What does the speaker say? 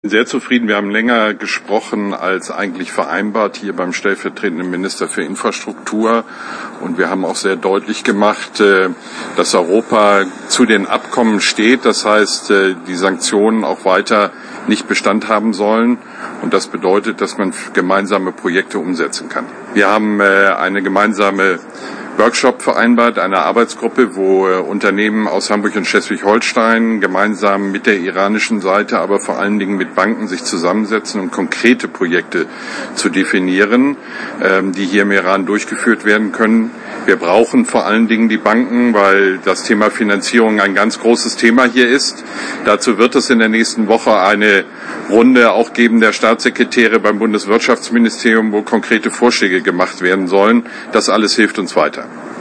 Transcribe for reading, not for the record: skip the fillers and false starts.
Sehr zufrieden. Wir haben länger gesprochen als eigentlich vereinbart hier beim stellvertretenden Minister für Infrastruktur. Und wir haben auch sehr deutlich gemacht, dass Europa zu den Abkommen steht. Das heißt, die Sanktionen auch weiter nicht Bestand haben sollen. Und das bedeutet, dass man gemeinsame Projekte umsetzen kann. Wir haben eine gemeinsame Workshop vereinbart, eine Arbeitsgruppe, wo Unternehmen aus Hamburg und Schleswig-Holstein gemeinsam mit der iranischen Seite, aber vor allen Dingen mit Banken sich zusammensetzen, um konkrete Projekte zu definieren, die hier im Iran durchgeführt werden können. Wir brauchen vor allen Dingen die Banken, weil das Thema Finanzierung ein ganz großes Thema hier ist. Dazu wird es in der nächsten Woche eine Runde auch geben der Staatssekretäre beim Bundeswirtschaftsministerium, wo konkrete Vorschläge gemacht werden sollen. Das alles hilft uns weiter.